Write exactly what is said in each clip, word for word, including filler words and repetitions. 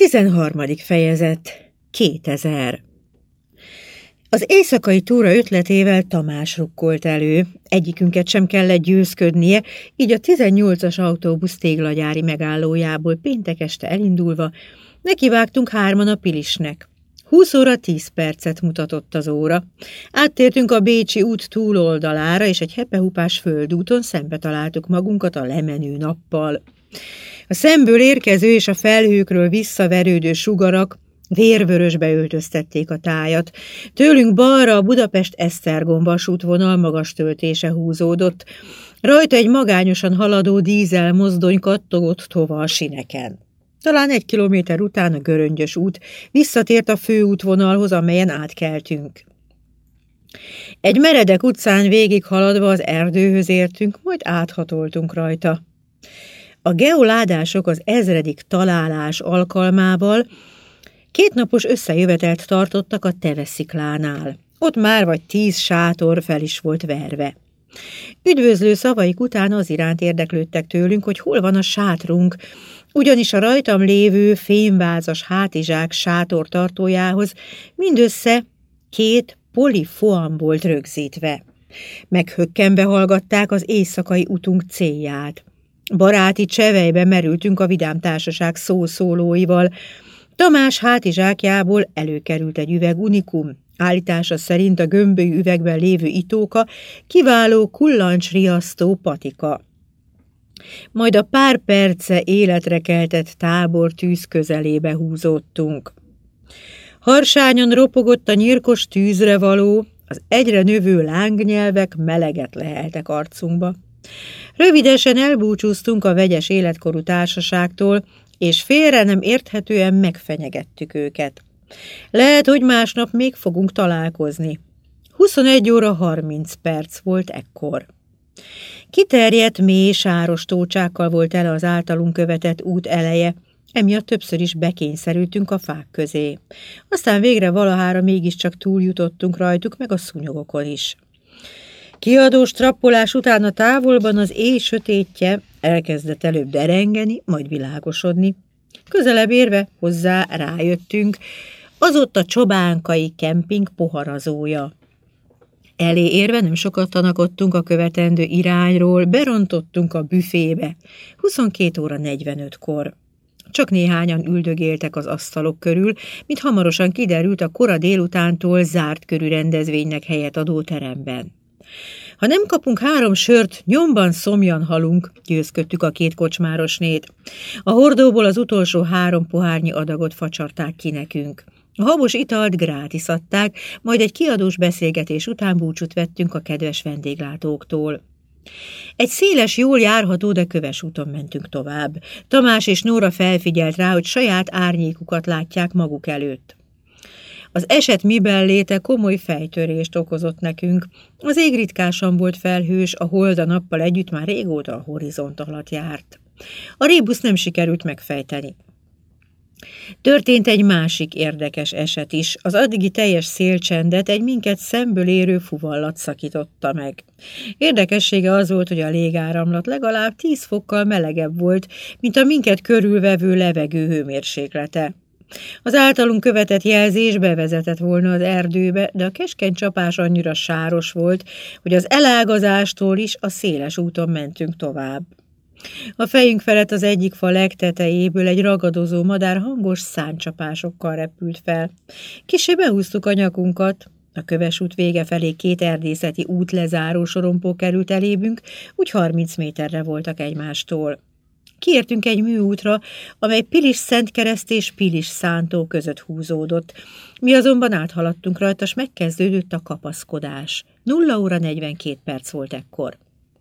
tizenharmadik fejezet. kétezer. Az éjszakai túra ötletével Tamás rukkolt elő. Egyikünket sem kellett győzködnie, így a tizennyolcas autóbusz téglagyári megállójából péntek este elindulva nekivágtunk hárman a Pilisnek. húsz óra tíz percet mutatott az óra. Áttértünk a Bécsi út túloldalára, és egy hepehupás földúton szembe találtuk magunkat a lemenő nappal. A szemből érkező és a felhőkről visszaverődő sugarak vérvörösbe öltöztették a tájat. Tőlünk balra a Budapest-Esztergom vasútvonal magas töltése húzódott. Rajta egy magányosan haladó dízel mozdony kattogott tova a sineken. Talán egy kilométer után a Göröngyös út visszatért a főútvonalhoz, amelyen átkeltünk. Egy meredek utcán végighaladva az erdőhöz értünk, majd áthatoltunk rajta. A geoládások az ezredik találás alkalmával kétnapos összejövetelt tartottak a Tevesziklánál. Ott már vagy tíz sátor fel is volt verve. Üdvözlő szavaik után az iránt érdeklődtek tőlünk, hogy hol van a sátrunk, ugyanis a rajtam lévő fémvázas hátizsák sátortartójához mindössze két polifoam volt rögzítve. Meghökkenve hallgatták az éjszakai utunk célját. Baráti csevejbe merültünk a vidám társaság szószólóival. Tamás hátizsákjából előkerült egy üveg unikum. Állítása szerint a gömbölyű üvegben lévő itóka kiváló kullancsriasztó patika. Majd a pár perce életre keltett tábortűz közelébe húzódtunk. Harsányon ropogott a nyírkos tűzre való, az egyre növő lángnyelvek meleget leheltek arcunkba. Rövidesen elbúcsúztunk a vegyes életkorú társaságtól, és félre nem érthetően megfenyegettük őket. Lehet, hogy másnap még fogunk találkozni. huszonegy óra harminc perc volt ekkor. Kiterjedt, mély, sáros tócsákkal volt tele az általunk követett út eleje, emiatt többször is bekényszerültünk a fák közé. Aztán végre valahára mégiscsak túljutottunk rajtuk, meg a szúnyogokon is. Kiadós trappolás után a távolban az éj sötétje elkezdett előbb derengeni, majd világosodni. Közelebb érve hozzá rájöttünk, az ott a Csobánkai kemping poharazója. Elé érve nem sokat tanakodtunk a követendő irányról, berontottunk a büfébe, huszonkét óra negyvenötkor. Csak néhányan üldögéltek az asztalok körül, mint hamarosan kiderült a kora délutántól zárt körű rendezvénynek helyet adó teremben. Ha nem kapunk három sört, nyomban szomjan halunk, győzködtük a két kocsmárosnét. A hordóból az utolsó három pohárnyi adagot facsarták ki nekünk. A habos italt grátis adták, majd egy kiadós beszélgetés után búcsút vettünk a kedves vendéglátóktól. Egy széles, jól járható, de köves úton mentünk tovább. Tamás és Nóra felfigyelt rá, hogy saját árnyékukat látják maguk előtt. Az eset miben léte komoly fejtörést okozott nekünk. Az ég ritkásan volt felhős, a hold a nappal együtt már régóta a horizont alatt járt. A rébusz nem sikerült megfejteni. Történt egy másik érdekes eset is. Az addigi teljes szélcsendet egy minket szemből érő fuvallat szakította meg. Érdekessége az volt, hogy a légáramlat legalább tíz fokkal melegebb volt, mint a minket körülvevő levegő hőmérséklete. Az általunk követett jelzés bevezetett volna az erdőbe, de a keskeny csapás annyira sáros volt, hogy az elágazástól is a széles úton mentünk tovább. A fejünk felett az egyik fa legtetejéből egy ragadozó madár hangos száncsapásokkal repült fel. Kissé behúztuk a nyakunkat, a köves út vége felé két erdészeti út lezáró sorompó került elébünk, úgy harminc méterre voltak egymástól. Kiértünk egy műútra, amely Pilis-Szentkereszt és Pilis-Szántó között húzódott. Mi azonban áthaladtunk rajta, s megkezdődött a kapaszkodás. nulla óra negyvenkét perc volt ekkor.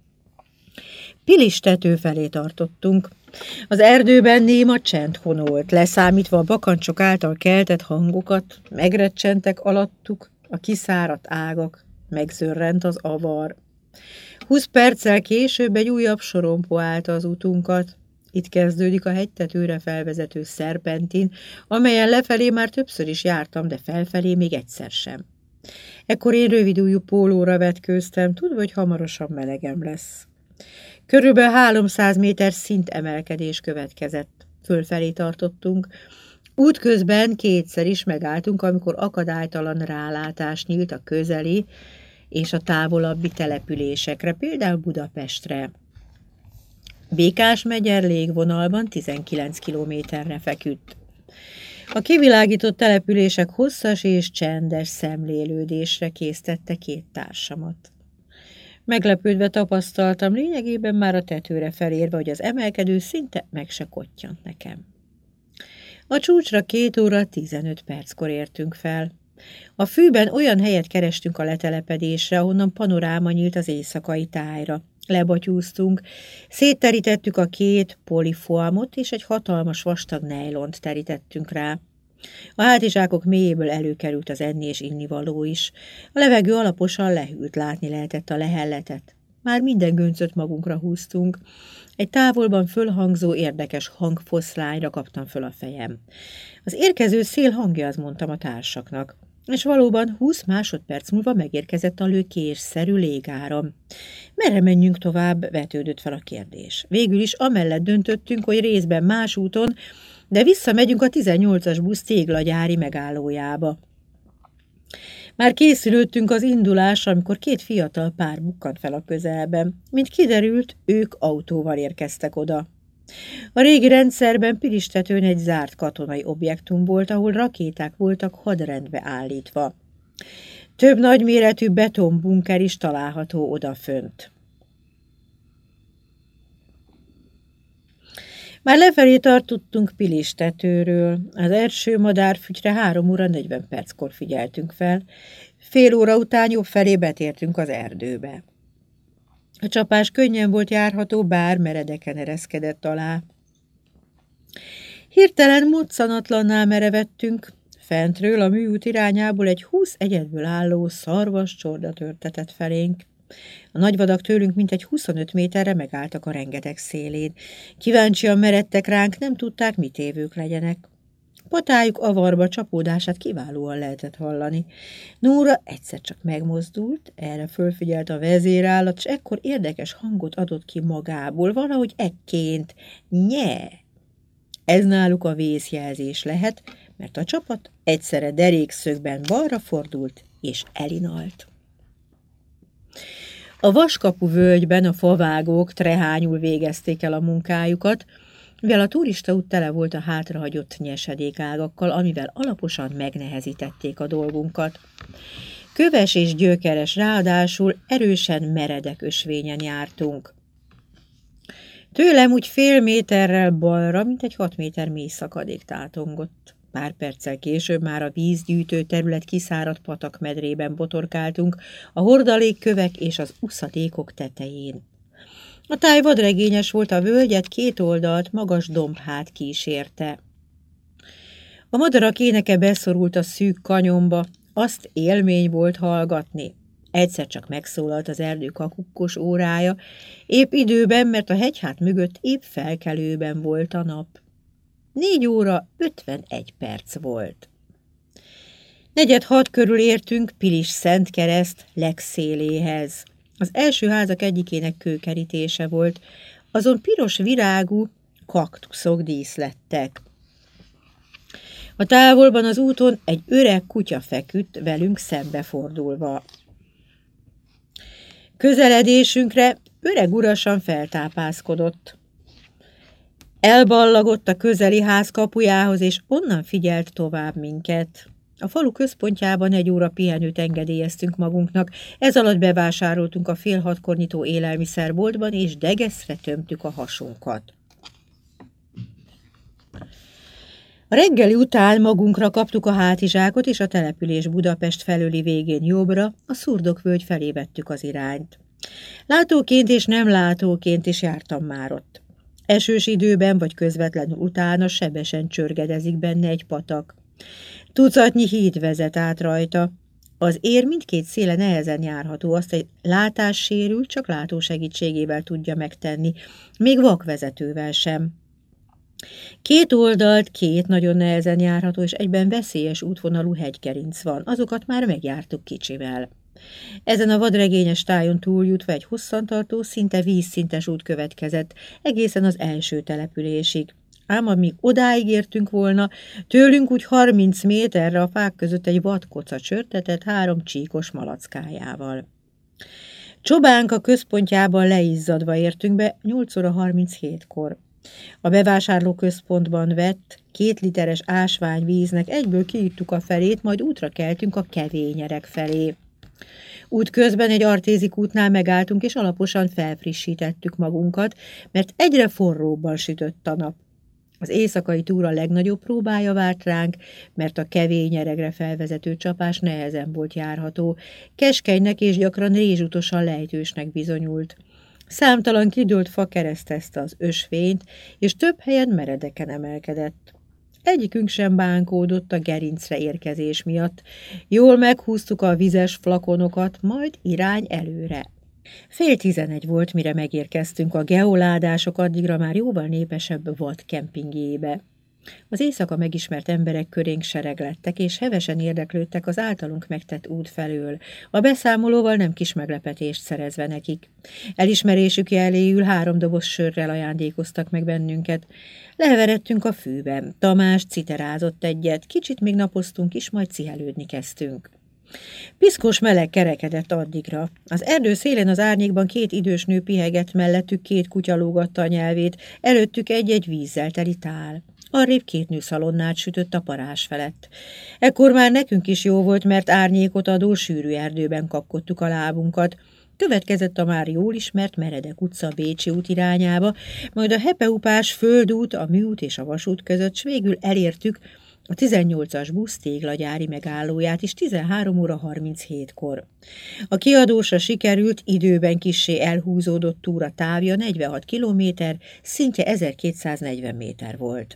Pilis tető felé tartottunk. Az erdőben néma csend honolt, leszámítva a bakancsok által keltett hangokat, megrecsentek alattuk a kiszáradt ágak, megzörrent az avar. Húsz perccel később egy újabb sorompó állta az utunkat. Itt kezdődik a hegytetőre felvezető szerpentin, amelyen lefelé már többször is jártam, de felfelé még egyszer sem. Ekkor én rövidújú pólóra vetkőztem, tudva, hogy hamarosan melegem lesz. Körülbelül háromszáz méter szintemelkedés következett. Fölfelé tartottunk. Útközben kétszer is megálltunk, amikor akadálytalan rálátás nyílt a közeli és a távolabbi településekre, például Budapestre. Békás-megyer légvonalban tizenkilenc kilométerre feküdt. A kivilágított települések hosszas és csendes szemlélődésre késztette két társamat. Meglepődve tapasztaltam, lényegében már a tetőre felérve, hogy az emelkedő szinte meg se kottyant nekem. A csúcsra két óra tizenöt perckor értünk fel. A fűben olyan helyet kerestünk a letelepedésre, ahonnan panoráma nyílt az éjszakai tájra. Lebatyúztunk, szétterítettük a két polifoamot, és egy hatalmas vastag nejlont terítettünk rá. A hátizsákok mélyéből előkerült az enni és innivaló is. A levegő alaposan lehűlt, látni lehetett a lehelletet. Már minden göncöt magunkra húztunk. Egy távolban fölhangzó érdekes hangfoszlányra kaptam föl a fejem. Az érkező szél hangja, azt mondtam a társaknak. És valóban húsz másodperc múlva megérkezett a lökésszerű légáram. Merre menjünk tovább, vetődött fel a kérdés. Végül is amellett döntöttünk, hogy részben más úton, de visszamegyünk a tizennyolcas busz téglagyári megállójába. Már készülődtünk az indulásra, amikor két fiatal pár bukkant fel a közelben. Mint kiderült, ők autóval érkeztek oda. A régi rendszerben Pilistetőn egy zárt katonai objektum volt, ahol rakéták voltak hadrendbe állítva. Több nagyméretű betonbunker is található odafönt. Már lefelé tartottunk Pilistetőről. Az első madárfügyre három óra negyven perckor figyeltünk fel. Fél óra után jobb felé betértünk az erdőbe. A csapás könnyen volt járható, bár meredeken ereszkedett alá. Hirtelen moccanatlanná merevettünk. Fentről a műút irányából egy húsz egyedből álló szarvas csorda törtetett felénk. A nagyvadak tőlünk mintegy huszonöt méterre megálltak a rengeteg szélén. Kíváncsian meredtek ránk, nem tudták, mit évők legyenek. Patájuk avarba csapódását kiválóan lehetett hallani. Nóra egyszer csak megmozdult, erre fölfigyelt a vezérállat, s ekkor érdekes hangot adott ki magából, valahogy ekként, nye. Ez náluk a vészjelzés lehet, mert a csapat egyszerre derékszögben balra fordult és elinalt. A Vaskapu völgyben a favágók trehányul végezték el a munkájukat, mivel a turistaút tele volt a hátrahagyott nyesedékágakkal, amivel alaposan megnehezítették a dolgunkat. Köves és gyökeres, ráadásul erősen meredek ösvényen jártunk. Tőlem úgy fél méterrel balra, mint egy hat méter mély szakadék tátongott. Pár perccel később már a vízgyűjtő terület kiszáradt patakmedrében botorkáltunk, a hordalékkövek és az uszatékok tetején. A táj vadregényes volt, a völgyet két oldalt magas dombhát kísérte. A madarak éneke beszorult a szűk kanyomba, azt élmény volt hallgatni. Egyszer csak megszólalt az erdő kakukkos órája, épp időben, mert a hegyhát mögött épp felkelőben volt a nap. Négy óra ötvenegy perc volt. Negyed hat körül értünk Pilis-Szentkereszt legszéléhez. Az első házak egyikének kőkerítése volt, azon piros virágú kaktuszok díszlettek. A távolban az úton egy öreg kutya feküdt velünk szembefordulva. Közeledésünkre öreg urasan feltápászkodott. Elballagott a közeli ház kapujához, és onnan figyelt tovább minket. A falu központjában egy óra pihenőt engedélyeztünk magunknak, ez alatt bevásároltunk a fél hatkor nyitó élelmiszerboltban, és degeszre tömtük a hasunkat. A reggeli után magunkra kaptuk a hátizsákot, és a település Budapest felőli végén jobbra, a Szurdokvölgy felé vettük az irányt. Látóként és nem látóként is jártam már ott. Esős időben vagy közvetlenül utána sebesen csörgedezik benne egy patak. Tucatnyi híd vezet át rajta. Az ér mindkét széle nehezen járható, azt egy látássérült csak látó segítségével tudja megtenni, még vakvezetővel sem. Két oldalt két nagyon nehezen járható és egyben veszélyes útvonalú hegygerinc van, azokat már megjártuk kicsivel. Ezen a vadregényes tájon túljutva egy hosszantartó, szinte vízszintes út következett, egészen az első településig. Ám amíg odáig értünk volna, tőlünk úgy harminc méterre a fák között egy vadkoca csörtetett három csíkos malackájával. Csobánka központjában leizzadva értünk be nyolc óra harminchétkor. A bevásárlóközpontban vett két literes ásványvíznek egyből kiittuk a felét, majd útra keltünk a kevényerek felé. Útközben egy artézik útnál megálltunk, és alaposan felfrissítettük magunkat, mert egyre forróbban sütött a nap. Az éjszakai túra legnagyobb próbája várt ránk, mert a kevényeregre felvezető csapás nehezen volt járható, keskenynek és gyakran rézsutosan lejtősnek bizonyult. Számtalan kidőlt fa keresztezte az ösvényt, és több helyen meredeken emelkedett. Egyikünk sem bánkódott a gerincre érkezés miatt. Jól meghúztuk a vizes flakonokat, majd irány előre. Fél tizenegy volt, mire megérkeztünk a geoládások addigra már jóval népesebb vad kempingjébe. Az éjszaka megismert emberek körénk sereglettek, és hevesen érdeklődtek az általunk megtett út felől, a beszámolóval nem kis meglepetést szerezve nekik. Elismerésük jeléül három doboz sörrel ajándékoztak meg bennünket. Leheveredtünk a fűben, Tamás citerázott egyet, kicsit még napoztunk is, majd cihelődni kezdtünk. Piszkos meleg kerekedett addigra. Az erdő szélén az árnyékban két idős nő pihegett, mellettük két kutya lógatta a nyelvét, előttük egy-egy vízzel teli tál. Arrébb két nő szalonnát sütött a parázs felett. Ekkor már nekünk is jó volt, mert árnyékot adó sűrű erdőben kapkodtuk a lábunkat. Következett a már jól ismert Meredek utca Bécsi út irányába, majd a hepeupás földút, a műút és a vasút között, s végül elértük a tizennyolcas busz téglagyári megállóját is tizenhárom óra harminchétkor. A kiadósra sikerült, időben kissé elhúzódott túra távja negyvenhat kilométer, szintje ezerkétszáznegyven méter volt.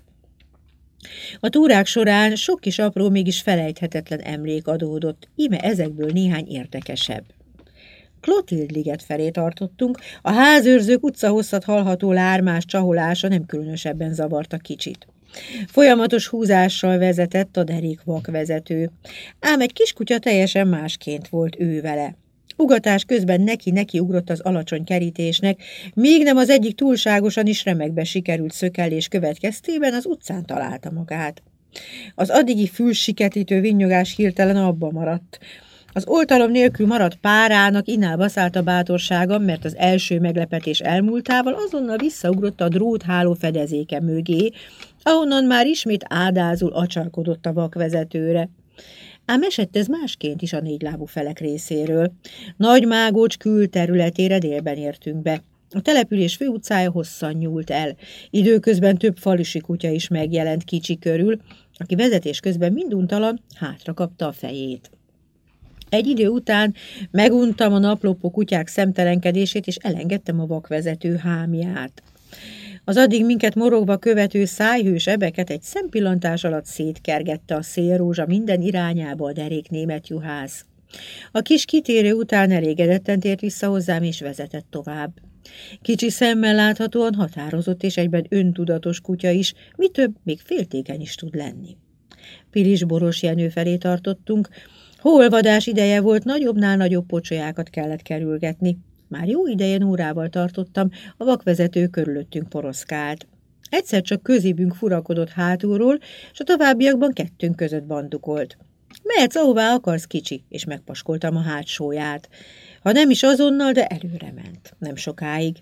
A túrák során sok kis apró, mégis felejthetetlen emlék adódott, íme ezekből néhány érdekesebb. Klotild liget felé tartottunk, a házőrzők utcahosszat hallható lármás csaholása nem különösebben zavarta kicsit. Folyamatos húzással vezetett a derék vakvezető, ám egy kiskutya teljesen másként volt ő vele. Ugatás közben neki-neki ugrott az alacsony kerítésnek, míg nem az egyik túlságosan is remekbe sikerült szökellés következtében az utcán találta magát. Az addigi fülsiketítő vinnyogás hirtelen abba maradt. Az oltalom nélkül maradt párának inába szállt a bátorsága, mert az első meglepetés elmúltával azonnal visszaugrott a drótháló fedezéke mögé, ahonnan már ismét ádázul acsarkodott a vakvezetőre. Ám esett ez másként is a négylábú felek részéről. Nagy Mágócs külterületére délben értünk be. A település főutcája hosszan nyúlt el. Időközben több falusi kutya is megjelent kicsi körül, aki vezetés közben minduntalan hátra kapta a fejét. Egy idő után meguntam a naplópó kutyák szemtelenkedését, és elengedtem a vakvezető hámját. Az addig minket morogva követő szájhős ebeket egy szempillantás alatt szétkergette a szélrózsa minden irányába a derék német juhász. A kis kitérő után elégedetten tért vissza hozzám, és vezetett tovább. Kicsi szemmel láthatóan határozott és egyben öntudatos kutya is, mi több, még féltékeny is tud lenni. Pilis Boros Jenő felé tartottunk. Holvadás ideje volt, nagyobbnál nagyobb pocsolyákat kellett kerülgetni. Már jó ideje órával tartottam, a vakvezető körülöttünk poroszkált. Egyszer csak közébünk furakodott hátulról, és a továbbiakban kettőnk között bandukolt. Mehetsz, ahová akarsz, kicsi, és megpaskoltam a hátsóját. Ha nem is azonnal, de előre ment. Nem sokáig.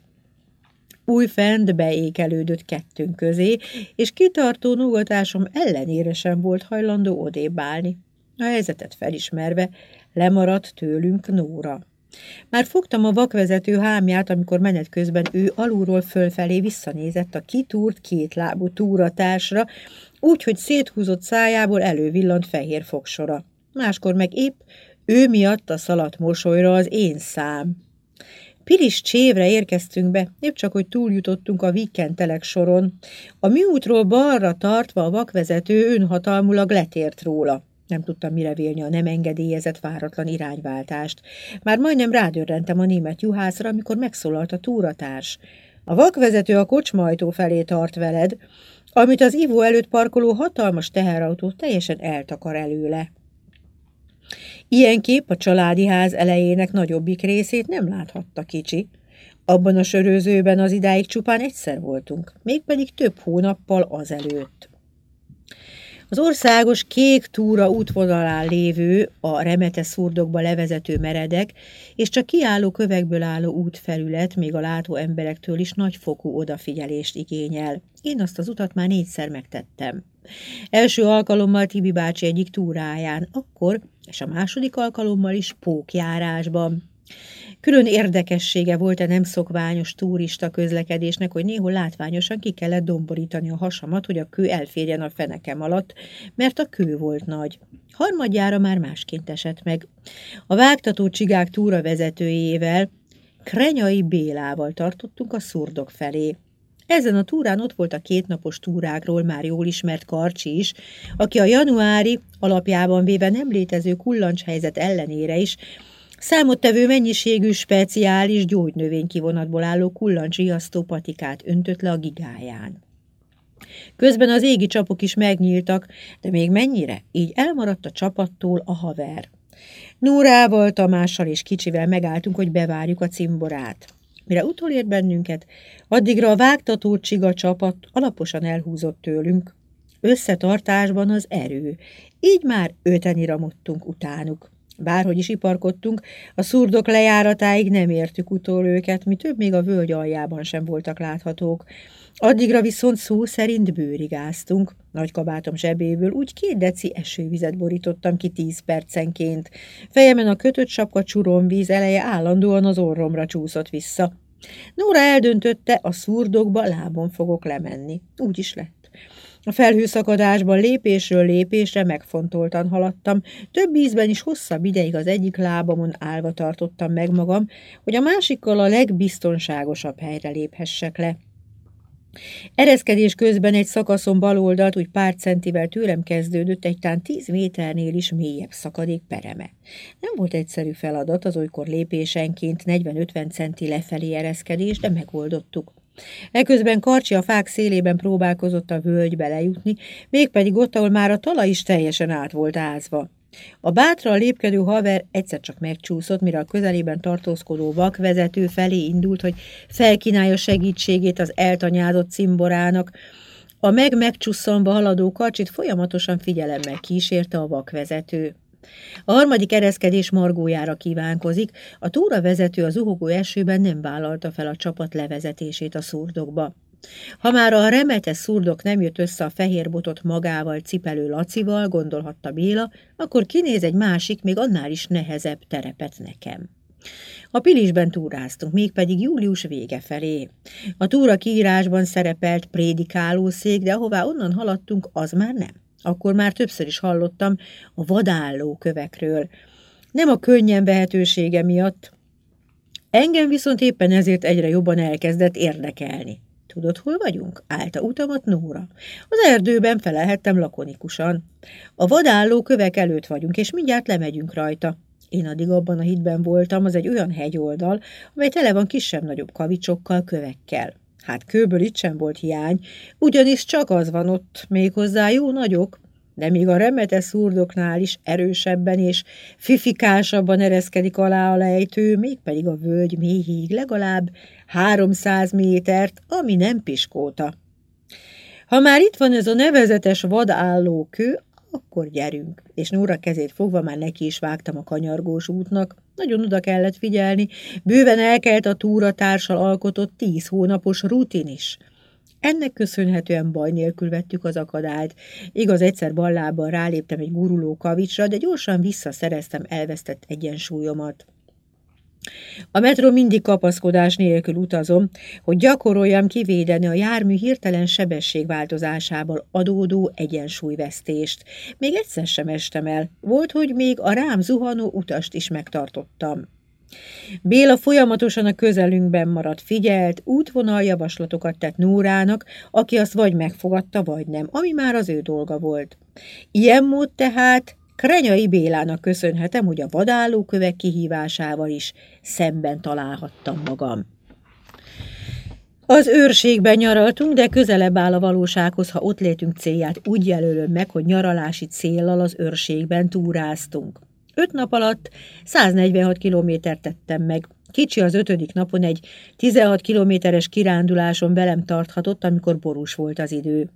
Újfent beékelődött kettőnk közé, és kitartó nógatásom ellenére sem volt hajlandó odébb állni. A helyzetet felismerve lemaradt tőlünk Nóra. Már fogtam a vakvezető hámját, amikor menet közben ő alulról fölfelé visszanézett a kitúrt kétlábú túratársra, úgyhogy széthúzott szájából elővillant fehér fogsora. Máskor meg épp ő miatt a szaladt mosolyra az én szám. Pilis Csévre érkeztünk be, épp csak, hogy túljutottunk a Vikkentelek soron. A műútról balra tartva a vakvezető önhatalmulag letért róla. Nem tudtam mire vélni a nem engedélyezett váratlan irányváltást. Már majdnem rádörrentem a német juhászra, amikor megszólalt a túratárs. A vakvezető a kocsmajtó felé tart veled, amit az ivó előtt parkoló hatalmas teherautó teljesen eltakar előle. Ilyenképp a családi ház elejének nagyobbik részét nem láthatta kicsi. Abban a sörözőben az idáig csupán egyszer voltunk, mégpedig több hónappal azelőtt. Az országos kék túra útvonalán lévő, a Remete-szurdokba levezető meredek és csak kiálló kövekből álló útfelület még a látó emberektől is nagyfokú odafigyelést igényel. Én azt az utat már négyszer megtettem. Első alkalommal Tibi bácsi egyik túráján, akkor, és a második alkalommal is pókjárásban. Külön érdekessége volt a nem szokványos turista közlekedésnek, hogy néhol látványosan ki kellett domborítani a hasamat, hogy a kő elférjen a fenekem alatt, mert a kő volt nagy. Harmadjára már másként esett meg. A vágtató csigák túra vezetőjével, Krenyai Bélával tartottunk a Szurdok felé. Ezen a túrán ott volt a kétnapos túrákról már jól ismert Karcsi is, aki a januári, alapjában véve nem létező kullancshelyzet ellenére is számottevő mennyiségű speciális gyógynövénykivonatból álló kullancsriasztó patikát öntött le a gigáján. Közben az égi csapok is megnyíltak, de még mennyire? Így elmaradt a csapattól a haver. Nórával, Tamással és Kicsivel megálltunk, hogy bevárjuk a cimborát. Mire utolért bennünket, addigra a vágtató csiga csapat alaposan elhúzott tőlünk. Összetartásban az erő, így már öten iramodtunk utánuk. Bárhogy is iparkodtunk, a Szurdok lejáratáig nem értük utol őket, mi több még a völgy aljában sem voltak láthatók. Addigra viszont szó szerint bőrigáztunk. Nagy kabátom zsebéből úgy két deci esővizet borítottam ki tíz percenként. Fejemen a kötött sapka csuromvíz eleje állandóan az orromra csúszott vissza. Nóra eldöntötte, a Szurdokba lábon fogok lemenni. Úgy is lett. A felhőszakadásban lépésről lépésre megfontoltan haladtam, több ízben is hosszabb ideig az egyik lábamon állva tartottam meg magam, hogy a másikkal a legbiztonságosabb helyre léphessek le. Ereszkedés közben egy szakaszon baloldalt úgy pár centivel tőlem kezdődött egy tán tíz méternél is mélyebb szakadék pereme. Nem volt egyszerű feladat az olykor lépésenként negyven-ötven centi lefelé ereszkedés, de megoldottuk. Eközben Karcsi a fák szélében próbálkozott a völgybe lejutni, mégpedig ott, ahol már a talaj is teljesen át volt ázva. A bátran lépkedő haver egyszer csak megcsúszott, mire a közelében tartózkodó vakvezető felé indult, hogy felkínálja segítségét az eltanyázott cimborának. A meg-megcsusszanva haladó Karcsit folyamatosan figyelemmel kísérte a vakvezető. A harmadik ereszkedés margójára kívánkozik, a túravezető az zuhogó esőben nem vállalta fel a csapat levezetését a Szurdokba. Ha már a Remete Szurdok nem jött össze a fehér botot magával cipelő Lacival, gondolhatta Béla, akkor kinéz egy másik, még annál is nehezebb terepet nekem. A Pilisben túráztunk, mégpedig július vége felé. A túra kiírásban szerepelt prédikálószék, de ahová onnan haladtunk, az már nem. Akkor már többször is hallottam a vadálló kövekről. Nem a könnyen vehetősége miatt. Engem viszont éppen ezért egyre jobban elkezdett érdekelni. Tudod, hol vagyunk? Állta utamat Nóra. Az erdőben felelhettem lakonikusan. A vadálló kövek előtt vagyunk, és mindjárt lemegyünk rajta. Én addig abban a hitben voltam, az egy olyan hegyoldal, amely tele van kisebb-nagyobb kavicsokkal, kövekkel. Hát kőből itt sem volt hiány, ugyanis csak az van ott, méghozzá jó nagyok, de még a Remete Szurdoknál is erősebben és fifikásabban ereszkedik alá a lejtő, mégpedig a völgy mélyig legalább háromszáz métert, ami nem piskóta. Ha már itt van ez a nevezetes vadálló kő, akkor gyerünk, és Nóra kezét fogva már neki is vágtam a kanyargós útnak. Nagyon oda kellett figyelni, bőven elkelt a túratársal alkotott tíz hónapos rutin is. Ennek köszönhetően baj nélkül vettük az akadályt. Igaz, egyszer bal lábbal ráléptem egy guruló kavicsra, de gyorsan visszaszereztem elvesztett egyensúlyomat. A metró mindig kapaszkodás nélkül utazom, hogy gyakoroljam kivédeni a jármű hirtelen sebességváltozásából adódó egyensúlyvesztést. Még egyszer sem estem el. Volt, hogy még a rám zuhanó utast is megtartottam. Béla folyamatosan a közelünkben maradt, figyelt, útvonaljavaslatokat tett Nórának, aki azt vagy megfogadta, vagy nem, ami már az ő dolga volt. Ilyen mód tehát Krenyai Bélának köszönhetem, hogy a vadállókövek kihívásával is szemben találhattam magam. Az őrségben nyaraltunk, de közelebb áll a valósághoz, ha ott létünk célját úgy jelölöm meg, hogy nyaralási céllal az őrségben túráztunk. Öt nap alatt száznegyvenhat kilométert tettem meg, Kicsi az ötödik napon egy tizenhat kilométeres kiránduláson velem tarthatott, amikor borús volt az idő.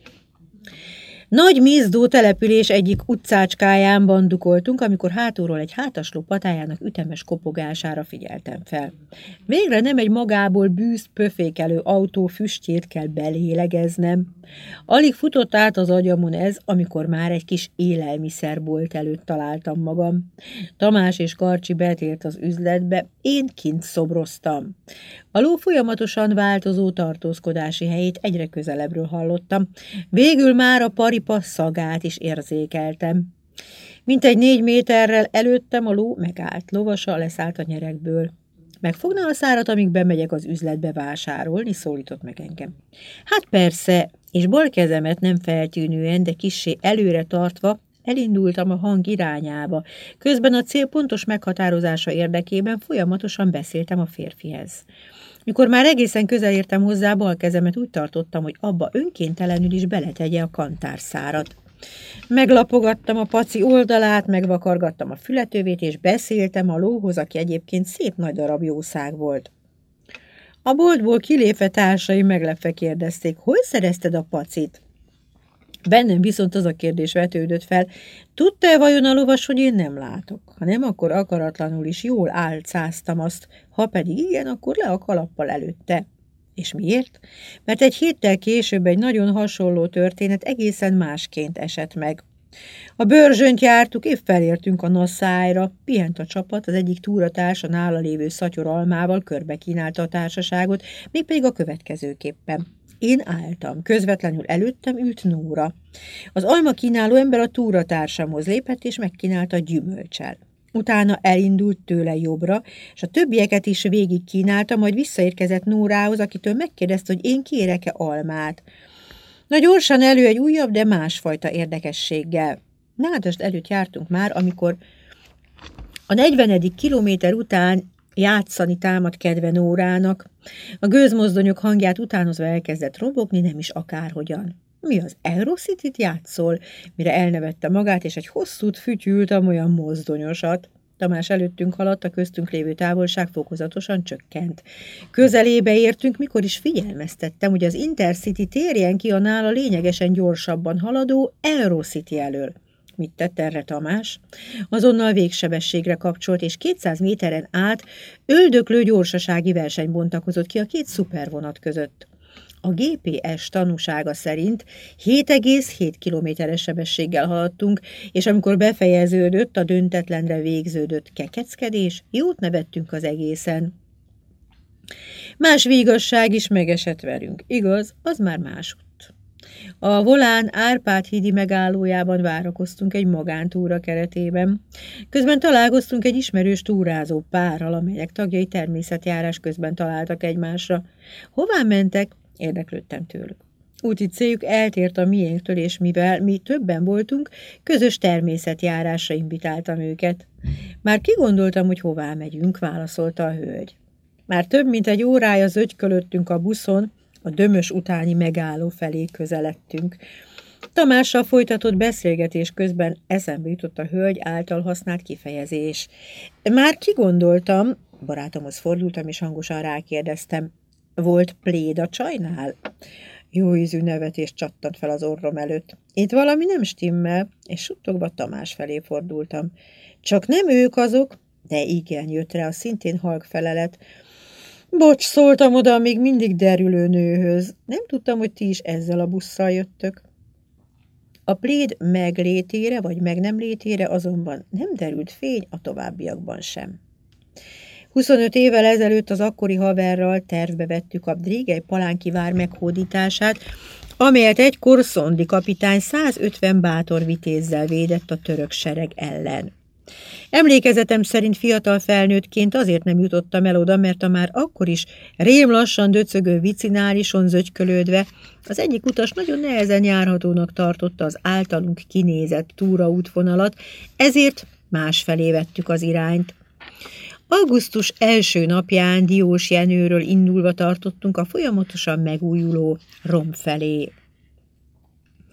Nagy Mízdó település egyik utcácskáján bandukoltunk, amikor hátulról egy hátasló patájának ütemes kopogására figyeltem fel. Végre nem egy magából bűzt pöfékelő autó füstjét kell belélegeznem. Alig futott át az agyamon ez, amikor már egy kis élelmiszerbolt előtt találtam magam. Tamás és Karcsi betért az üzletbe, én kint szobroztam. A ló folyamatosan változó tartózkodási helyét egyre közelebbről hallottam. Végül már a paripa szagát is érzékeltem. Mintegy négy méterrel előttem a ló megállt, lovasa leszállt a nyerekből. Megfogna a szárat, amíg bemegyek az üzletbe vásárolni, szólított meg engem. Hát persze, és bal kezemet nem feltűnően, de kissé előre tartva, elindultam a hang irányába. Közben a cél pontos meghatározása érdekében folyamatosan beszéltem a férfihez. Mikor már egészen közel értem hozzá, bal kezemet úgy tartottam, hogy abba önkéntelenül is beletegye a kantárszárat. Meglapogattam a paci oldalát, megvakargattam a fületövét, és beszéltem a lóhoz, aki egyébként szép nagy darab jószág volt. A boltból kilépve társai meglepve kérdezték, hol szerezted a pacit? Bennem viszont az a kérdés vetődött fel, tudta-e vajon a lovas, hogy én nem látok? Ha nem, akkor akaratlanul is jól álcáztam azt, ha pedig igen, akkor le a kalappal előtte. És miért? Mert egy héttel később egy nagyon hasonló történet egészen másként esett meg. A Börzsönt jártuk, épp felértünk a Nasszájra, pihent a csapat, az egyik túratársa nála lévő szatyor almával körbe kínálta a társaságot, mégpedig a következőképpen. Én álltam, közvetlenül előttem ült Nóra. Az alma kínáló ember a túratársamhoz lépett, és megkínálta gyümölcsel. Utána elindult tőle jobbra, és a többieket is végig kínálta, majd visszaérkezett Nórához, akitől megkérdezte, hogy én kérek-e almát. Na gyorsan elő egy újabb, de másfajta érdekességgel. Nádasd előtt jártunk már, amikor a negyvenedik kilométer után játszani támad kedve Nórának. A gőzmozdonyok hangját utánozva elkezdett robogni, nem is akárhogyan. Mi az, Eurocityt játszol? Mire elnevette magát, és egy hosszút fütyült amolyan mozdonyosat. Tamás előttünk haladt, a köztünk lévő távolság fokozatosan csökkent. Közelébe értünk, mikor is figyelmeztettem, hogy az Intercity térjen ki a nála lényegesen gyorsabban haladó Eurocity elől. Mit tett erre Tamás? Azonnal végsebességre kapcsolt, és kétszáz méteren át öldöklő gyorsasági verseny bontakozott ki a két szupervonat között. A gé pé es tanúsága szerint hét egész hét kilométeres sebességgel haladtunk, és amikor befejeződött, a döntetlenre végződött kekeckedés, jót nevettünk az egészen. Más vígasság is megesett velünk, igaz, az már másutt. A Volán Árpád-hídi megállójában várakoztunk egy magántúra keretében. Közben találkoztunk egy ismerős túrázó párral, amelyek tagjai természetjárás közben találtak egymásra. Hová mentek? Érdeklődtem tőlük. Úti céljuk eltért a miénktől, és mivel mi többen voltunk, közös természetjárásra invitáltam őket. Már kigondoltam, hogy hová megyünk, válaszolta a hölgy. Már több mint egy órája zögykölöttünk a buszon, a Dömös utáni megálló felé közeledtünk. Tamással folytatott beszélgetés közben eszembe jutott a hölgy által használt kifejezés. Már kigondoltam, barátomhoz fordultam, és hangosan rákérdeztem, volt pléd a csajnál? Jó ízű nevetés csattant fel az orrom előtt. Itt valami nem stimmel, és suttogva Tamás felé fordultam. Csak nem ők azok, de igen, jött rá a szintén halk felelet. Bocs, szóltam oda a még mindig derülő nőhöz. Nem tudtam, hogy ti is ezzel a busszal jöttök. A pléd meglétére vagy meg nem létére azonban nem derült fény, a továbbiakban sem. huszonöt évvel ezelőtt az akkori haverral tervbe vettük a Drégely Palánki vár meghódítását, amelyet egykor Szondi kapitány százötven bátor vitézzel védett a török sereg ellen. Emlékezetem szerint fiatal felnőttként azért nem jutottam el oda, mert a már akkor is rém lassan döcögő vicinálison zögykölődve az egyik utas nagyon nehezen járhatónak tartotta az általunk kinézett túraútvonalat, ezért másfelé vettük az irányt. Augusztus első napján Diós Jenőről indulva tartottunk a folyamatosan megújuló Rom felé.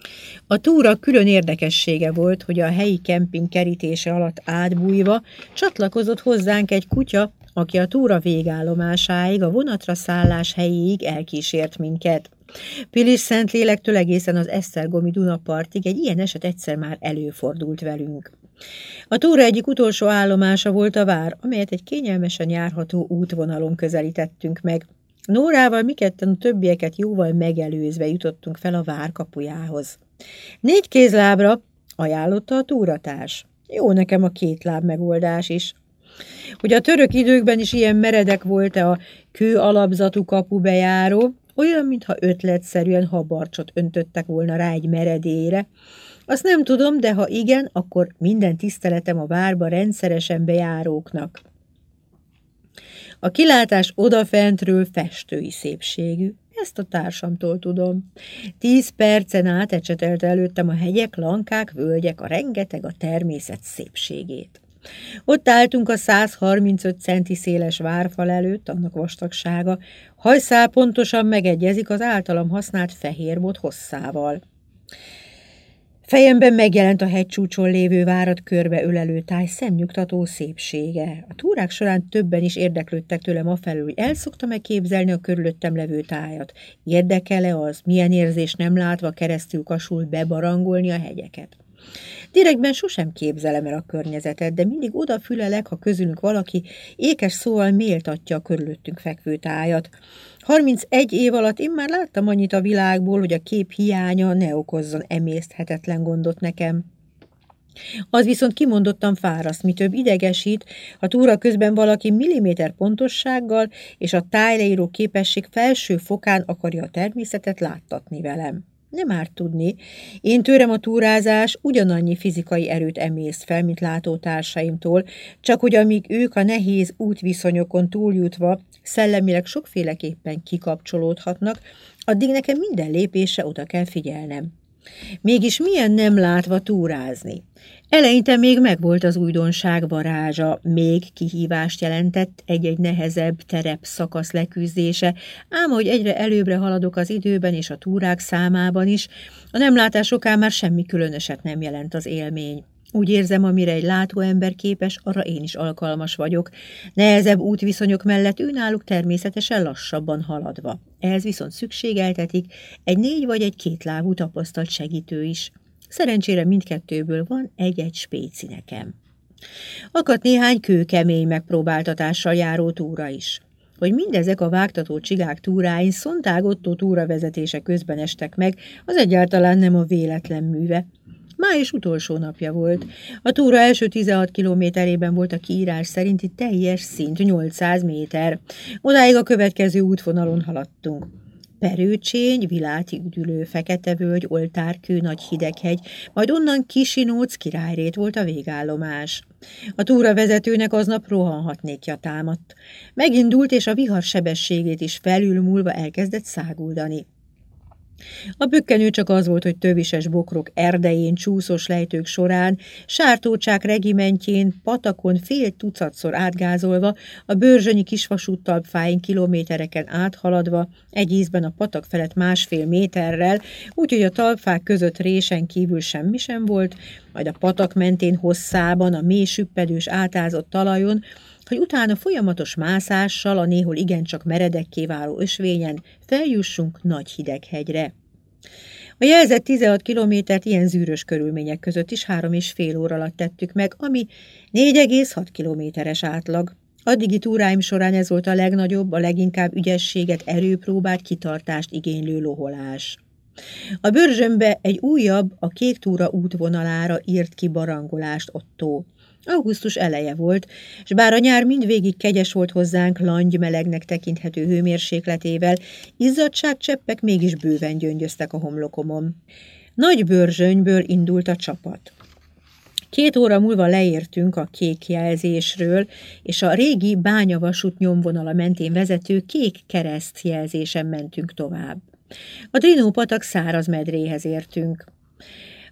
A túra külön érdekessége volt, hogy a helyi kemping kerítése alatt átbújva csatlakozott hozzánk egy kutya, aki a túra végállomásáig, a vonatra szállás helyéig elkísért minket. Pilis-Szentlélektől egészen az Esztergomi Dunapartig egy ilyen eset egyszer már előfordult velünk. A túra egyik utolsó állomása volt a vár, amelyet egy kényelmesen járható útvonalon közelítettünk meg. Nórával mi ketten a többieket jóval megelőzve jutottunk fel a vár kapujához. Négy kézlábra, ajánlotta a túratárs. Jó nekem a két láb megoldás is. Hogy a török időkben is ilyen meredek volt-e a kő alapzatú kapubejáró, olyan, mintha ötletszerűen habarcsot öntöttek volna rá egy meredélyre. Azt nem tudom, de ha igen, akkor minden tiszteletem a várba rendszeresen bejáróknak. A kilátás odafentről festői szépségű, ezt a társamtól tudom. Tíz percen át ecsetelte előttem a hegyek, lankák, völgyek, a rengeteg a természet szépségét. Ott álltunk a száz harmincöt centi széles várfal előtt, annak vastagsága, hajszál pontosan megegyezik az általam használt fehérbot hosszával. Fejemben megjelent a hegycsúcson lévő várat körbeölelő táj szemnyugtató szépsége. A túrák során többen is érdeklődtek tőlem afelől, hogy el szoktam-e képzelni a körülöttem levő tájat. Érdekel-e az, milyen érzés nem látva keresztül kasul bebarangolni a hegyeket? Direktben sosem képzelem el a környezetet, de mindig odafülelek, ha közülünk valaki ékes szóval méltatja a körülöttünk fekvő tájat. harmincegy év alatt én már láttam annyit a világból, hogy a kép hiánya ne okozzon emészthetetlen gondot nekem. Az viszont kimondottan fáraszt, mi több idegesít, ha túra közben valaki milliméter pontossággal és a tájleíró képesség felső fokán akarja a természetet láttatni velem. Nem árt tudni, én tőlem a túrázás ugyanannyi fizikai erőt emészt fel, mint látótársaimtól, csak hogy amíg ők a nehéz útviszonyokon túljutva szellemileg sokféleképpen kikapcsolódhatnak, addig nekem minden lépésre oda kell figyelnem. Mégis milyen nem látva túrázni? Eleinte még megvolt az újdonság varázsa, még kihívást jelentett egy-egy nehezebb terep szakasz leküzdése, ám ahogy egyre előbbre haladok az időben és a túrák számában is, a nemlátás okán már semmi különöset nem jelent az élmény. Úgy érzem, amire egy látóember képes, arra én is alkalmas vagyok. Nehezebb útviszonyok mellett őnáluk természetesen lassabban haladva. Ehhez viszont szükségeltetik egy négy vagy egy kétlábú tapasztalt segítő is. Szerencsére mindkettőből van egy-egy spéci nekem. Akadt néhány kőkemény megpróbáltatással járó túra is. Hogy mindezek a vágtató csigák túráin Szontág Ottó túravezetése közben estek meg, az egyáltalán nem a véletlen műve. Május utolsó napja volt. A túra első tizenhat kilométerében volt a kiírás szerinti teljes szint nyolcszáz méter. Odáig a következő útvonalon haladtunk. Perőcsény, Viláti üdülő, Feketevölgy, Oltárkő, Nagy Hideghegy, majd onnan Kisinóc, Királyrét volt a végállomás. A túravezetőnek aznap rohanhatnékja támadt. Megindult, és a vihar sebességét is felülmúlva elkezdett száguldani. A bökkenő csak az volt, hogy tövises bokrok erdején, csúszós lejtők során, sártócsák regimentjén, patakon fél tucatszor átgázolva, a bőrzsönyi kisvasúttalpfáin kilométereken áthaladva, egy ízben a patak felett másfél méterrel, úgyhogy a talpfák között résen kívül semmi sem volt, majd a patak mentén hosszában, a mély süppedős átázott talajon, hogy utána folyamatos mászással a néhol igencsak meredekké váló ösvényen feljussunk Nagy Hideghegyre. A jelzett tizenhat kilométert ilyen zűrös körülmények között is három és fél óra alatt tettük meg, ami négy egész hat kilométeres átlag. Addigi túráim során ez volt a legnagyobb, a leginkább ügyességet, erőpróbát, kitartást igénylő loholás. A bőrzsömbe egy újabb, a Kék túra útvonalára írt ki barangolást Ottó. Augusztus eleje volt, és bár a nyár mindvégig kegyes volt hozzánk langymelegnek tekinthető hőmérsékletével, izzadságcseppek mégis bőven gyöngyöztek a homlokomon. Nagy Bőrzsönyből indult a csapat. Két óra múlva leértünk a kék jelzésről, és a régi bányavasút nyomvonala mentén vezető kék kereszt jelzésen mentünk tovább. A Drinó patak száraz medréhez értünk.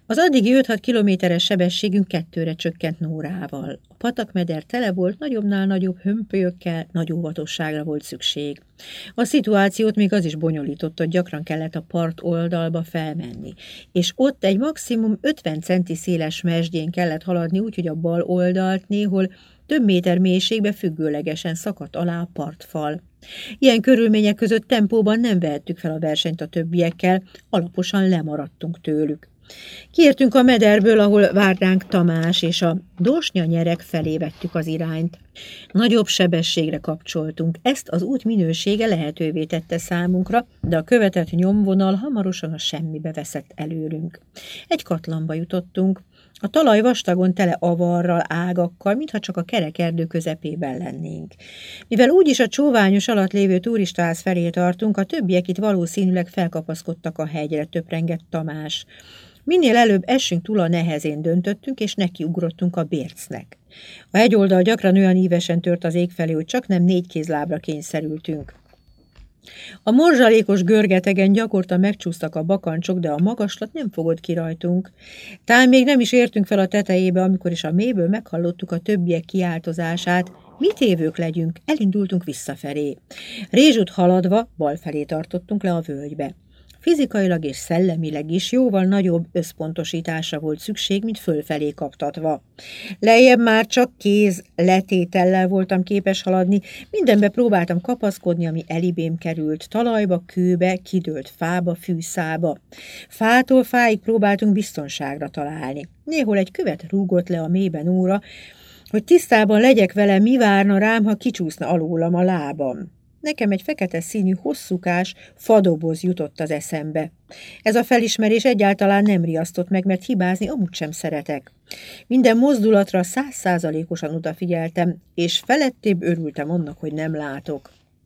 Az addigi öt-hat kilométeres sebességünk kettőre csökkent Nórával. A patakmeder tele volt, nagyobbnál nagyobb hömpölyökkel, nagy óvatosságra volt szükség. A szituációt még az is bonyolította, hogy gyakran kellett a part oldalba felmenni, és ott egy maximum ötven centi széles mesdjén kellett haladni, úgyhogy a bal oldalt néhol több méter mélységbe függőlegesen szakadt alá a partfal. Ilyen körülmények között tempóban nem vehettük fel a versenyt a többiekkel, alaposan lemaradtunk tőlük. Kiértünk a mederből, ahol várt ránk Tamás, és a Dosnya nyereg felé vettük az irányt. Nagyobb sebességre kapcsoltunk, ezt az út minősége lehetővé tette számunkra, de a követett nyomvonal hamarosan a semmibe veszett előlünk. Egy katlanba jutottunk. A talaj vastagon tele avarral, ágakkal, mintha csak a kerekerdő közepében lennénk. Mivel úgyis a csóványos alatt lévő turistaház felé tartunk, a többiek itt valószínűleg felkapaszkodtak a hegyre, töprengett Tamás. Minél előbb essünk túl a nehezén döntöttünk, és nekiugrottunk a bércnek. A hegyoldal gyakran olyan ívesen tört az ég felé, hogy csak nem négy kézlábra kényszerültünk. A morzsalékos görgetegen gyakorta megcsúsztak a bakancsok, de a magaslat nem fogott ki rajtunk. Talán még nem is értünk fel a tetejébe, amikor is a mélyből meghallottuk a többiek kiáltozását. Mit évők legyünk, elindultunk visszafelé. Rézsút haladva bal felé tartottunk le a völgybe. Fizikailag és szellemileg is jóval nagyobb összpontosításra volt szükség, mint fölfelé kaptatva. Lejjebb már csak kéz letétellel voltam képes haladni, mindenbe próbáltam kapaszkodni, ami elibém került, talajba, kőbe, kidőlt fába, fűszába. Fától fáig próbáltunk biztonságra találni. Néhol egy követ rúgott le a mélyben óra, hogy tisztában legyek vele, mi várna rám, ha kicsúszna alólam a lábam. Nekem egy fekete színű, hosszúkás fadoboz jutott az eszembe. Ez a felismerés egyáltalán nem riasztott meg, mert hibázni amúgy sem szeretek. Minden mozdulatra százszázalékosan odafigyeltem, és felettébb örültem annak, hogy nem látok.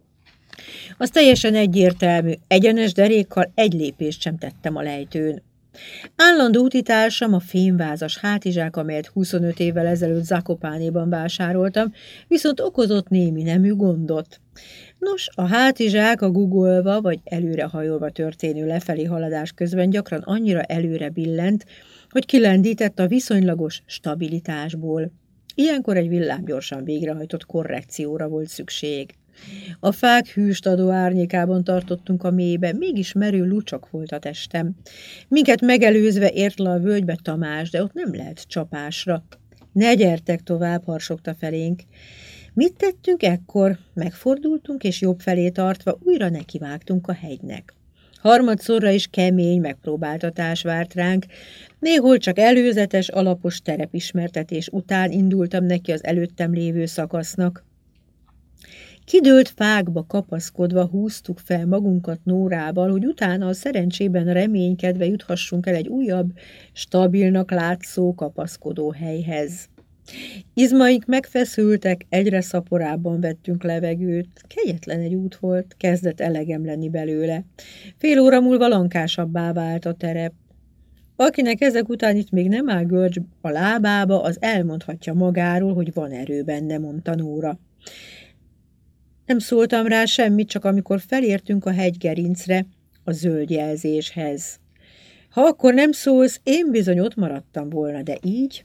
Az teljesen egyértelmű, egyenes derékkal egy lépést sem tettem a lejtőn. Állandó útitársam a fémvázas hátizsák, amelyet huszonöt évvel ezelőtt Zakopánéban vásároltam, viszont okozott némi nemű gondot. Nos, a hátizsák a guggolva vagy előrehajolva történő lefelé haladás közben gyakran annyira előre billent, hogy kilendített a viszonylagos stabilitásból. Ilyenkor egy villámgyorsan végrehajtott korrekcióra volt szükség. A fák hűst adó árnyékában tartottunk a mélybe, mégis merő lucsak volt a testem. Minket megelőzve ért le a völgybe Tamás, de ott nem lehet csapásra. Ne gyertek tovább, harsogta felénk. Mit tettünk ekkor? Megfordultunk, és jobb felé tartva újra nekivágtunk a hegynek. Harmadszorra is kemény megpróbáltatás várt ránk, néhol csak előzetes, alapos terepismertetés után indultam neki az előttem lévő szakasznak. Kidőlt fákba kapaszkodva húztuk fel magunkat Nórával, hogy utána a szerencsében reménykedve juthassunk el egy újabb, stabilnak látszó kapaszkodó helyhez. Izmaink megfeszültek, egyre szaporábban vettünk levegőt. Kegyetlen egy út volt, kezdett elegem lenni belőle. Fél óra múlva lankásabbá vált a terep. Akinek ezek után itt még nem áll görcs a lábába, az elmondhatja magáról, hogy van erő benne, mondta Nóra. Nem szóltam rá semmit, csak amikor felértünk a hegygerincre, a zöld jelzéshez. Ha akkor nem szólsz, én bizony ott maradtam volna, de így...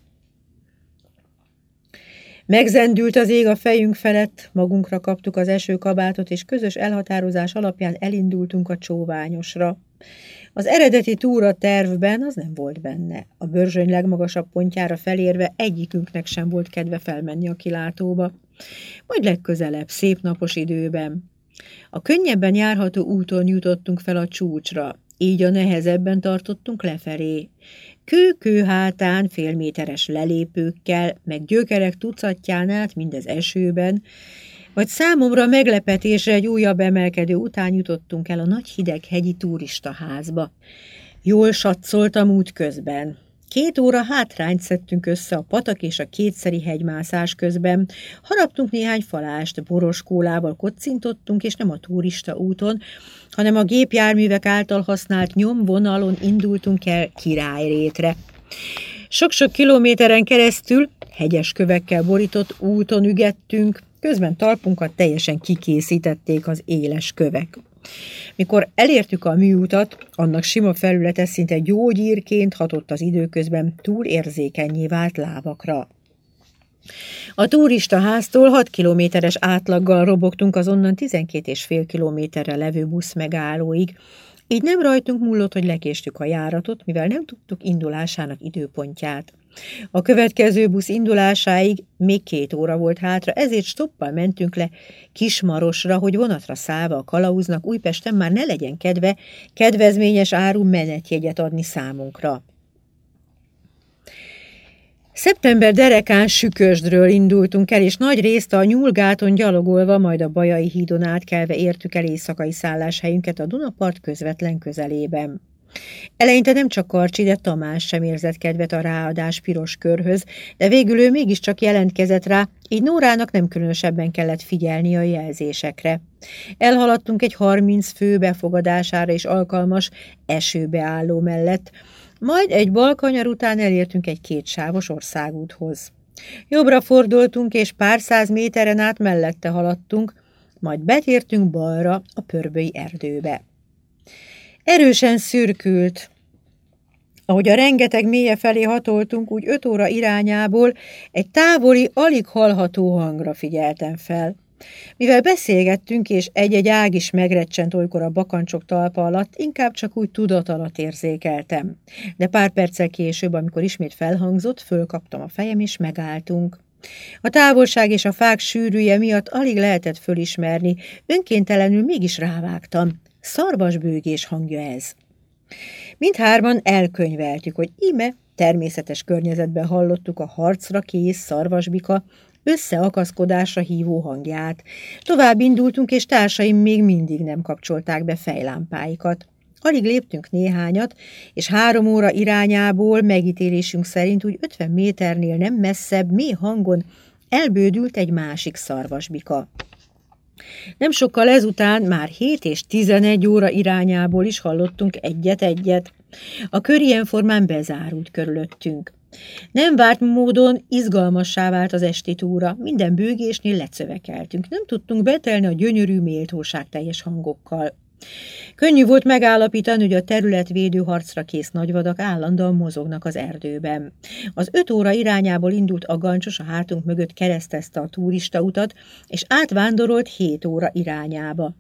Megzendült az ég a fejünk felett, magunkra kaptuk az esőkabátot, és közös elhatározás alapján elindultunk a csóványosra. Az eredeti túra tervben az nem volt benne. A Börzsöny legmagasabb pontjára felérve egyikünknek sem volt kedve felmenni a kilátóba. Majd legközelebb, szép napos időben. A könnyebben járható úton jutottunk fel a csúcsra, így a nehezebben tartottunk lefelé. Kő-kő hátán, félméteres lelépőkkel, meg gyökerek tucatján át, mindez esőben, vagy számomra meglepetésre egy újabb emelkedő után jutottunk el a nagy hideg hegyi turistaházba. Jól satszoltam útközben. Két óra hátrányt szedtünk össze a patak és a kétszeri hegymászás közben. Haraptunk néhány falást, boroskólával kocintottunk, és nem a turista úton, hanem a gépjárművek által használt nyomvonalon indultunk el Királyrétre. Sok-sok kilométeren keresztül hegyes kövekkel borított úton ügettünk, közben talpunkat teljesen kikészítették az éles kövek. Mikor elértük a műutat, annak sima felülete szinte gyógyírként hatott az időközben túl érzékennyé vált lábakra. A turistaháztól hat kilométeres átlaggal robogtunk az onnan tizenkét és fél kilométerre levő busz megállóig, így nem rajtunk múlott, hogy lekéstük a járatot, mivel nem tudtuk indulásának időpontját. A következő busz indulásáig még két óra volt hátra, ezért stoppal mentünk le Kismarosra, hogy vonatra szállva a kalauznak Újpesten már ne legyen kedve kedvezményes áru menetjegyet adni számunkra. Szeptember derekán Sükösdről indultunk el, és nagy részt a Nyúlgáton gyalogolva, majd a Bajai hídon átkelve értük el éjszakai szálláshelyünket a Dunapart közvetlen közelében. Eleinte nem csak Karcsi, de Tamás sem érzett kedvet a ráadás piros körhöz, de végül ő mégiscsak jelentkezett rá, így Nórának nem különösebben kellett figyelni a jelzésekre. Elhaladtunk egy harminc fő befogadására is alkalmas esőbeálló mellett, majd egy balkanyar után elértünk egy kétsávos országúthoz. Jobbra fordultunk, és pár száz méteren át mellette haladtunk, majd betértünk balra a Pörbölyi erdőbe. Erősen szürkült. Ahogy a rengeteg mélye felé hatoltunk, úgy öt óra irányából egy távoli, alig hallható hangra figyeltem fel. Mivel beszélgettünk, és egy-egy ág is megrecsent olykor a bakancsok talpa alatt, inkább csak úgy tudat alatt érzékeltem. De pár perccel később, amikor ismét felhangzott, fölkaptam a fejem, és megálltunk. A távolság és a fák sűrűje miatt alig lehetett fölismerni, önkéntelenül mégis rávágtam. Szarvasbőgés hangja ez. Mindhárman elkönyveltük, hogy íme természetes környezetben hallottuk a harcra kész szarvasbika összeakaszkodásra hívó hangját. Tovább indultunk, és társaim még mindig nem kapcsolták be fejlámpáikat. Alig léptünk néhányat, és három óra irányából megítélésünk szerint úgy ötven méternél nem messzebb, mély hangon elbődült egy másik szarvasbika. Nem sokkal ezután már hét és tizenegy óra irányából is hallottunk egyet-egyet. A kör ilyen formán bezárult körülöttünk. Nem várt módon izgalmassá vált az esti túra, minden bőgésnél lecövekeltünk, nem tudtunk betelni a gyönyörű méltóságteljes hangokkal. Könnyű volt megállapítani, hogy a területvédő harcra kész nagyvadak állandóan mozognak az erdőben. Az öt óra irányából indult agancsos a hátunk mögött keresztezte a turistautat, és átvándorolt hét óra irányába.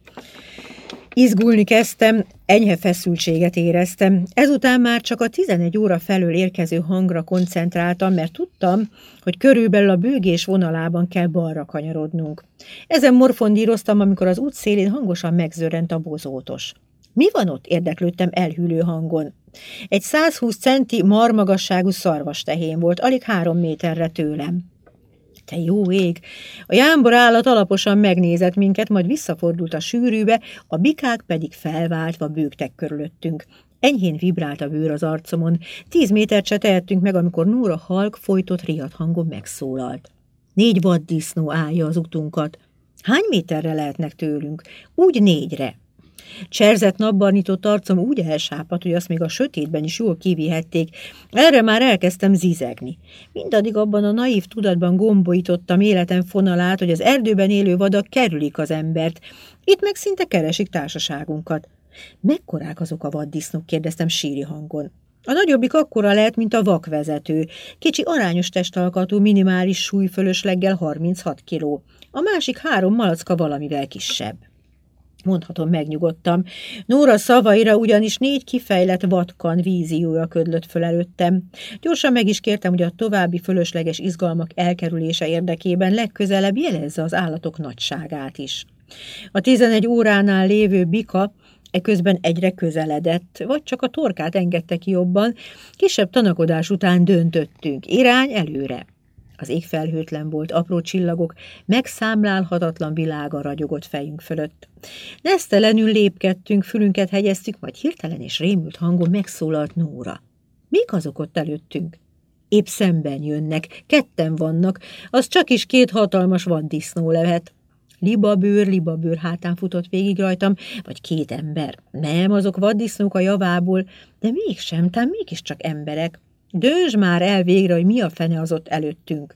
Izgulni kezdtem, enyhe feszültséget éreztem. Ezután már csak a tizenegy óra felől érkező hangra koncentráltam, mert tudtam, hogy körülbelül a bőgés vonalában kell balra kanyarodnunk. Ezen morfondíroztam, amikor az út szélén hangosan megzörrent a bozótos. Mi van ott? Érdeklődtem elhűlő hangon. Egy százhúsz centi marmagasságú szarvastehén volt, alig három méterre tőlem. Te jó ég! A jámbor állat alaposan megnézett minket, majd visszafordult a sűrűbe, a bikák pedig felváltva bőgtek körülöttünk. Enyhén vibrált a bőr az arcomon. Tíz métert se tehettünk meg, amikor Nóra halk, folytott riadt hangon megszólalt. Négy vaddisznó állja az utunkat. Hány méterre lehetnek tőlünk? Úgy négyre. Cserzett napbarnított arcom úgy elsápadt, hogy azt még a sötétben is jól kivihették. Erre már elkezdtem zizegni. Mindaddig abban a naív tudatban gombolítottam életem fonalát, hogy az erdőben élő vadak kerülik az embert. Itt meg szinte keresik társaságunkat. Mekkorák azok a vaddisznók? Kérdeztem síri hangon. A nagyobbik akkora lehet, mint a vakvezető. Kicsi arányos testalkatú, minimális súlyfölösleggel harminchat kiló. A másik három malacka valamivel kisebb. Mondhatom, megnyugodtam. Nóra szavaira ugyanis négy kifejlett vadkan víziója ködlött föl előttem. Gyorsan meg is kértem, hogy a további fölösleges izgalmak elkerülése érdekében legközelebb jelezze az állatok nagyságát is. A tizenegy óránál lévő bika eközben egyre közeledett, vagy csak a torkát engedte ki jobban, kisebb tanakodás után döntöttünk, irány előre. Az ég felhőtlen volt, apró csillagok, megszámlálhatatlan világa ragyogott fejünk fölött. Nesztelenül lépkedtünk, fülünket hegyeztük, majd hirtelen és rémült hangon megszólalt Nóra. Mik azok ott előttünk? Épp szemben jönnek, ketten vannak, az csak is két hatalmas vaddisznó lehet. Libabőr, libabőr hátán futott végig rajtam, vagy két ember. Nem, azok vaddisznók a javából, de mégsem, tám mégiscsak emberek. Döntsd már el végre, hogy mi a fene az ott előttünk.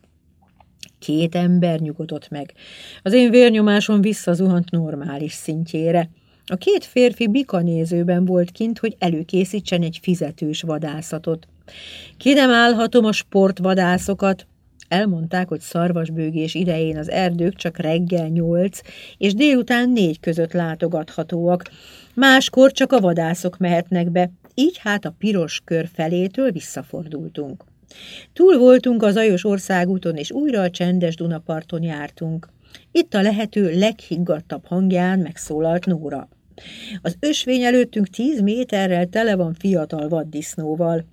Két ember nyugodott meg. Az én vérnyomásom visszazuhant normális szintjére. A két férfi bikanézőben volt kint, hogy előkészítsen egy fizetős vadászatot. Ki nem állhatom a sportvadászokat. Elmondták, hogy szarvasbőgés idején az erdők csak reggel nyolc és délután négy között látogathatóak. Máskor csak a vadászok mehetnek be, így hát a piros kör felétől visszafordultunk. Túl voltunk a zajos országúton, és újra a csendes Dunaparton jártunk. Itt a lehető leghiggadtabb hangján megszólalt Nóra. Az ösvény előttünk tíz méterrel tele van fiatal vaddisznóval.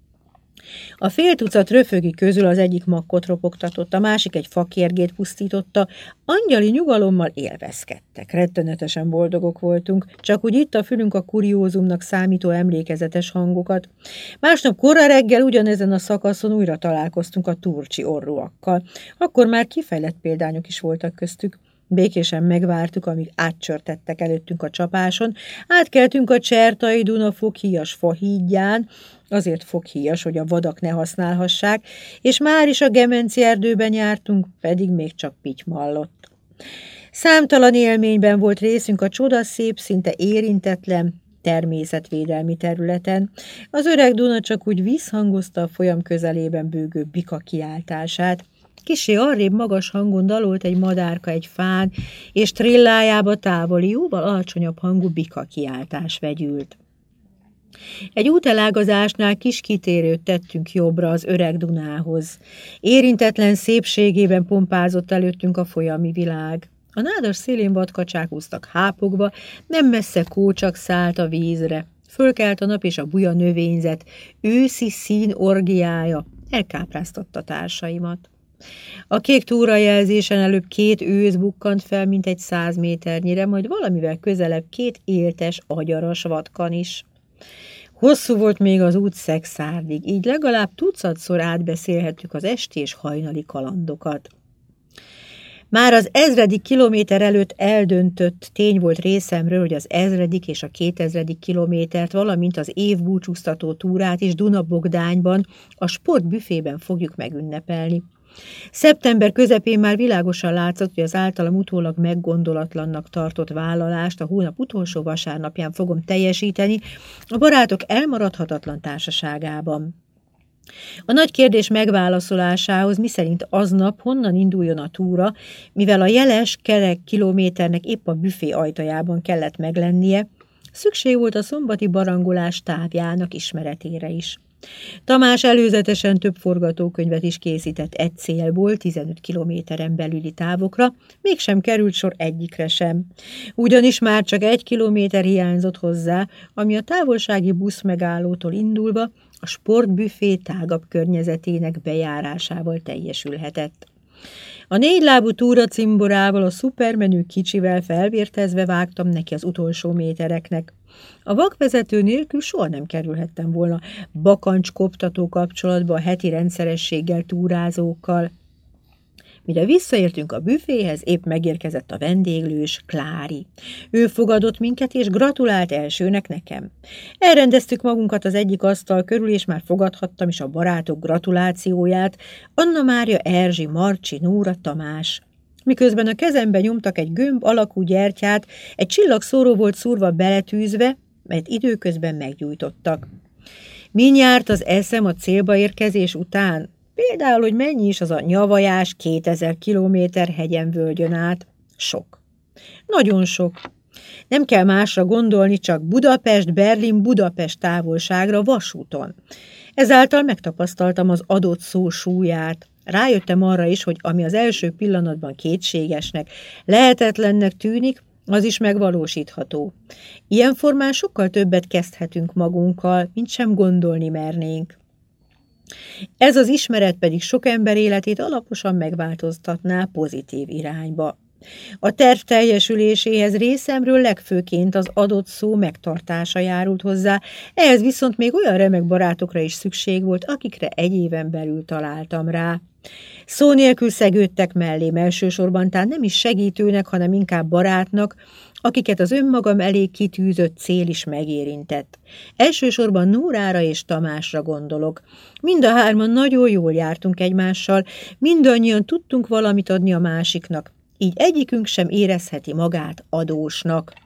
A fél tucat röfögi közül az egyik makkot ropogtatott, a másik egy fakérgét pusztította, angyali nyugalommal élvezkedtek. Rettenetesen boldogok voltunk, csak úgy itt a fülünk a kuriózumnak számító emlékezetes hangokat. Másnap kora reggel ugyanezen a szakaszon újra találkoztunk a turcsi orruakkal. Akkor már kifejlett példányok is voltak köztük. Békésen megvártuk, amíg átcsörtettek előttünk a csapáson, átkeltünk a csertai Duna foghíjas fahídján, azért foghíjas, hogy a vadak ne használhassák, és már is a Gemenci erdőben jártunk, pedig még csak pitymallott. Számtalan élményben volt részünk a csodaszép, szinte érintetlen természetvédelmi területen. Az öreg Duna csak úgy visszhangozta a folyam közelében bőgő bika kiáltását. Kissé arrébb magas hangon dalolt egy madárka egy fán, és trillájába távoli, jóval alacsonyabb hangú bika kiáltás vegyült. Egy útelágazásnál kis kitérőt tettünk jobbra az öreg Dunához. Érintetlen szépségében pompázott előttünk a folyami világ. A nádas szélén vadkacsák úsztak hápogva, nem messze kócsak szállt a vízre. Fölkelt a nap és a buja növényzet, őszi szín orgiája elkápráztatta társaimat. A kék túrajelzésen előbb két ősz bukkant fel, mint egy száz méternyire, majd valamivel közelebb két éltes, agyaras vadkan is. Hosszú volt még az út Szexárdig, így legalább tucatszor átbeszélhettük az esti és hajnali kalandokat. Már az ezredik kilométer előtt eldöntött tény volt részemről, hogy az ezredik és a kétezredik kilométert, valamint az évbúcsúztató túrát is Duna-Bogdányban, a sportbüfében fogjuk megünnepelni. Szeptember közepén már világosan látszott, hogy az általam utólag meggondolatlannak tartott vállalást a hónap utolsó vasárnapján fogom teljesíteni a barátok elmaradhatatlan társaságában. A nagy kérdés megválaszolásához miszerint aznap honnan induljon a túra, mivel a jeles kerek kilométernek épp a büfé ajtajában kellett meglennie, szükség volt a szombati barangolás távjának ismeretére is. Tamás előzetesen több forgatókönyvet is készített egy célból, tizenöt kilométeren belüli távokra, mégsem került sor egyikre sem. Ugyanis már csak egy kilométer hiányzott hozzá, ami a távolsági busz megállótól indulva a sportbüfé tágabb környezetének bejárásával teljesülhetett. A négylábú túra cimborával, a szupermenő kicsivel felvértezve vágtam neki az utolsó métereknek. A vakvezető nélkül soha nem kerülhettem volna bakancs-koptató kapcsolatba a heti rendszerességgel túrázókkal. Mire visszaértünk a büféhez, épp megérkezett a vendéglős Klári. Ő fogadott minket, és gratulált elsőnek nekem. Elrendeztük magunkat az egyik asztal körül, és már fogadhattam is a barátok gratulációját, Anna Mária, Erzsi, Marcsi, Nóra, Tamás. Miközben a kezembe nyomtak egy gömb alakú gyertyát, egy csillagszóró volt szúrva beletűzve, mert időközben meggyújtottak. Min járt az eszem a célba érkezés után? Például, hogy mennyi is az a nyavajás kétezer kilométer hegyen-völgyön át? Sok. Nagyon sok. Nem kell másra gondolni, csak Budapest-Berlin-Budapest távolságra vasúton. Ezáltal megtapasztaltam az adott szó súlyát. Rájöttem arra is, hogy ami az első pillanatban kétségesnek, lehetetlennek tűnik, az is megvalósítható. Ilyen formán sokkal többet kezdhetünk magunkkal, mint sem gondolni mernénk. Ez az ismeret pedig sok ember életét alaposan megváltoztatná pozitív irányba. A terv teljesüléséhez részemről legfőként az adott szó megtartása járult hozzá, ehhez viszont még olyan remek barátokra is szükség volt, akikre egy éven belül találtam rá. Szó nélkül szegődtek mellém, elsősorban tán nem is segítőnek, hanem inkább barátnak, akiket az önmagam elé kitűzött cél is megérintett. Elsősorban Nórára és Tamásra gondolok. Mind a hárman nagyon jól jártunk egymással, mindannyian tudtunk valamit adni a másiknak, így egyikünk sem érezheti magát adósnak.